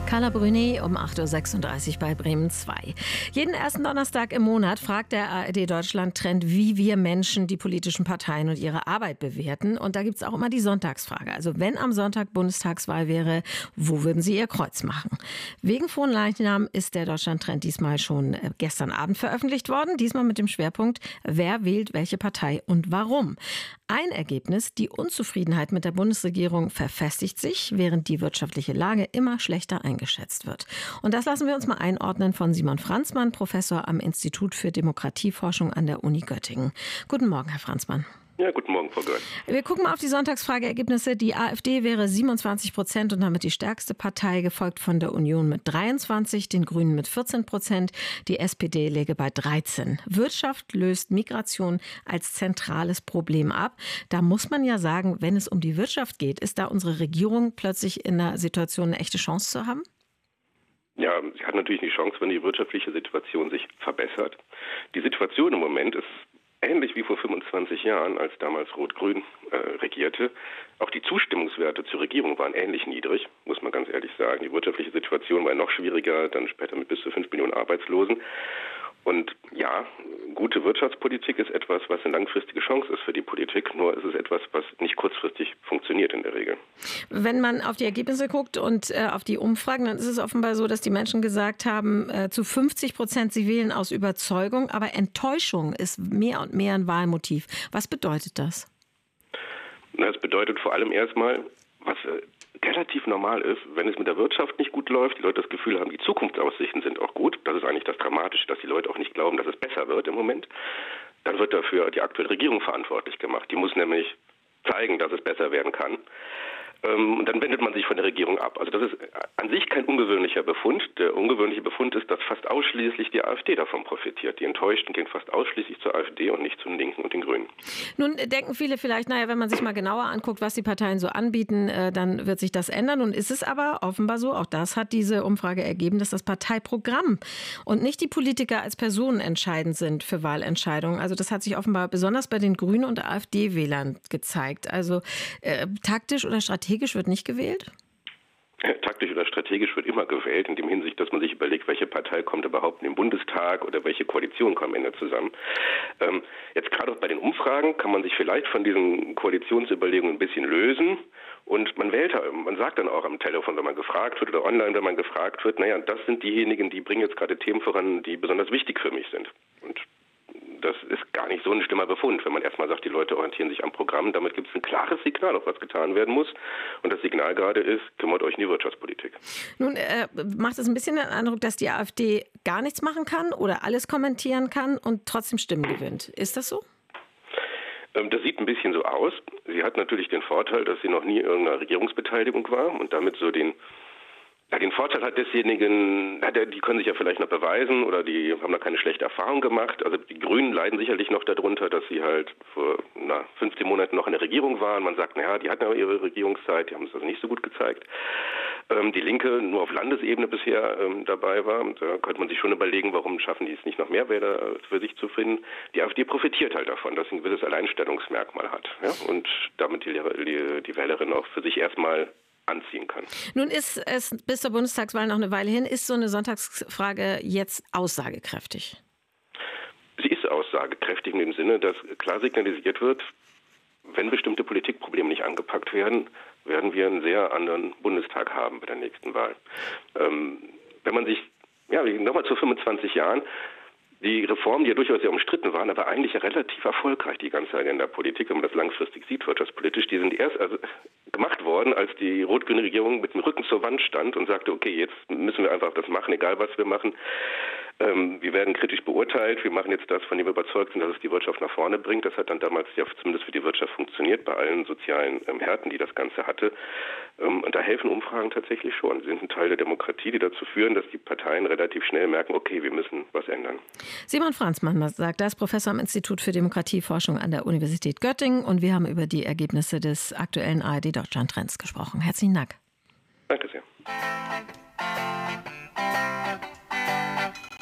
Carla Bruni um 8.36 Uhr bei Bremen 2. Jeden ersten Donnerstag im Monat fragt der ARD Deutschland Trend, wie wir Menschen die politischen Parteien und ihre Arbeit bewerten. Und da gibt es auch immer die Sonntagsfrage. Also wenn am Sonntag Bundestagswahl wäre, wo würden Sie Ihr Kreuz machen? Wegen Fronleichnam ist der Deutschland-Trend diesmal schon gestern Abend veröffentlicht worden. Diesmal mit dem Schwerpunkt, wer wählt welche Partei und warum. Ein Ergebnis, die Unzufriedenheit mit der Bundesregierung verfestigt sich, während die wirtschaftliche Lage immer schlechter eingeschätzt wird. Und das lassen wir uns mal einordnen von Simon Franzmann, Professor am Institut für Demokratieforschung an der Uni Göttingen. Guten Morgen, Herr Franzmann. Ja, guten Morgen, Frau Götz. Wir gucken mal auf die Sonntagsfrageergebnisse. Die AfD wäre 27% und damit die stärkste Partei, gefolgt von der Union mit 23%, den Grünen mit 14%, die SPD läge bei 13%. Wirtschaft löst Migration als zentrales Problem ab. Da muss man ja sagen, wenn es um die Wirtschaft geht, ist da unsere Regierung plötzlich in einer Situation, eine echte Chance zu haben? Ja, sie hat natürlich die Chance, wenn die wirtschaftliche Situation sich verbessert. Die Situation im Moment ist ähnlich wie vor 25 Jahren, als damals Rot-Grün regierte. Auch die Zustimmungswerte zur Regierung waren ähnlich niedrig, muss man ganz ehrlich sagen. Die wirtschaftliche Situation war noch schwieriger, dann später mit bis zu 5 Millionen Arbeitslosen. Und ja, gute Wirtschaftspolitik ist etwas, was eine langfristige Chance ist für die Politik. Nur ist es etwas, was nicht kurzfristig funktioniert in der Regel. Wenn man auf die Ergebnisse guckt und auf die Umfragen, dann ist es offenbar so, dass die Menschen gesagt haben, zu 50%, sie wählen aus Überzeugung. Aber Enttäuschung ist mehr und mehr ein Wahlmotiv. Was bedeutet das? Das bedeutet vor allem erstmal, was relativ normal ist, wenn es mit der Wirtschaft nicht gut läuft, die Leute das Gefühl haben, die Zukunftsaussichten sind auch gut. Das ist eigentlich das Dramatische, dass die Leute auch nicht glauben, dass es besser wird im Moment. Dann wird dafür die aktuelle Regierung verantwortlich gemacht. Die muss nämlich zeigen, dass es besser werden kann. Und dann wendet man sich von der Regierung ab. Also das ist an sich kein ungewöhnlicher Befund. Der ungewöhnliche Befund ist, dass fast ausschließlich die AfD davon profitiert. Die Enttäuschten gehen fast ausschließlich zur AfD und nicht zu den Linken und den Grünen. Nun denken viele vielleicht, wenn man sich mal genauer anguckt, was die Parteien so anbieten, dann wird sich das ändern. Nun ist es aber offenbar so, auch das hat diese Umfrage ergeben, dass das Parteiprogramm und nicht die Politiker als Personen entscheidend sind für Wahlentscheidungen. Also das hat sich offenbar besonders bei den Grünen und AfD-Wählern gezeigt. Also taktisch oder strategisch wird nicht gewählt? Taktisch oder strategisch wird immer gewählt, in dem Hinsicht, dass man sich überlegt, welche Partei kommt überhaupt in den Bundestag oder welche Koalition kommen am Ende zusammen. Jetzt gerade auch bei den Umfragen kann man sich vielleicht von diesen Koalitionsüberlegungen ein bisschen lösen und man sagt dann auch am Telefon, wenn man gefragt wird oder online, wenn man gefragt wird, das sind diejenigen, die bringen jetzt gerade Themen voran, die besonders wichtig für mich sind. Und das ist gar nicht so ein schlimmer Befund, wenn man erstmal sagt, die Leute orientieren sich am Programm. Damit gibt es ein klares Signal, auf was getan werden muss. Und das Signal gerade ist, kümmert euch um die Wirtschaftspolitik. Nun macht es ein bisschen den Eindruck, dass die AfD gar nichts machen kann oder alles kommentieren kann und trotzdem Stimmen gewinnt. Ist das so? Das sieht ein bisschen so aus. Sie hat natürlich den Vorteil, dass sie noch nie in irgendeiner Regierungsbeteiligung war und damit so den Vorteil hat desjenigen, die können sich ja vielleicht noch beweisen oder die haben da keine schlechte Erfahrung gemacht. Also die Grünen leiden sicherlich noch darunter, dass sie halt vor 15 Monaten noch in der Regierung waren. Man sagt, die hatten ja ihre Regierungszeit, die haben es also nicht so gut gezeigt. Die Linke nur auf Landesebene bisher dabei war. Da könnte man sich schon überlegen, warum schaffen die es nicht noch mehr Wähler für sich zu finden. Die AfD profitiert halt davon, dass sie ein gewisses Alleinstellungsmerkmal hat, ja? Und damit die Wählerin auch für sich erstmal anziehen kann. Nun ist es bis zur Bundestagswahl noch eine Weile hin. Ist so eine Sonntagsfrage jetzt aussagekräftig? Sie ist aussagekräftig in dem Sinne, dass klar signalisiert wird, wenn bestimmte Politikprobleme nicht angepackt werden, werden wir einen sehr anderen Bundestag haben bei der nächsten Wahl. Wenn man sich, nochmal zu 25 Jahren, die Reformen, die ja durchaus sehr umstritten waren, aber eigentlich ja relativ erfolgreich, die ganze Agenda-Politik, wenn man das langfristig sieht, wirtschaftspolitisch, die sind erst gemacht worden, als die rot-grüne Regierung mit dem Rücken zur Wand stand und sagte, okay, jetzt müssen wir einfach das machen, egal was wir machen. Wir werden kritisch beurteilt, wir machen jetzt das, von dem wir überzeugt sind, dass es die Wirtschaft nach vorne bringt. Das hat dann damals ja zumindest für die Wirtschaft funktioniert, bei allen sozialen Härten, die das Ganze hatte. Und da helfen Umfragen tatsächlich schon. Sie sind ein Teil der Demokratie, die dazu führen, dass die Parteien relativ schnell merken, okay, wir müssen was ändern. Simon Franzmann sagt das, Professor am Institut für Demokratieforschung an der Universität Göttingen. Und wir haben über die Ergebnisse des aktuellen ARD Deutschland Trends gesprochen. Herzlichen Dank. Danke sehr.